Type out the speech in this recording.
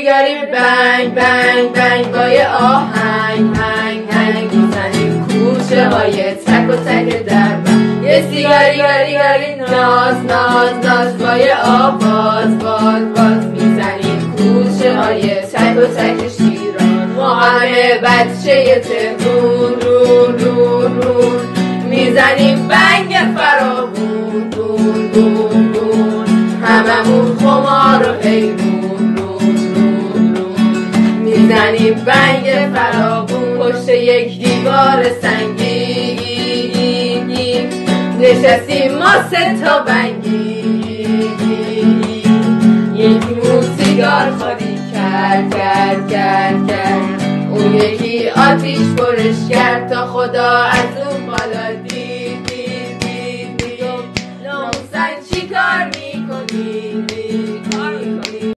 سیگاری بنگ بنگ بنگ با یه آهنگ هنگ هنگ میزنیم کوچه های تک و تک دربند. یه سیگاری گاری گاری ناز ناز ناز با یه آواز باز باز میزنیم کوچه های تک و تک شیران. ما همه بچه تهرون رون رون رون میزنیم بنگ فراوون رون رون رون هممون خمار و حیرون رون رون رون میزنیم بنگ فراوون پشت یک دیوار سنگین نشستیم ما سه تا بنگی یکیمون سیگار خالی کرد اون یکی آتیش برش کرد تا خدا از اون بالا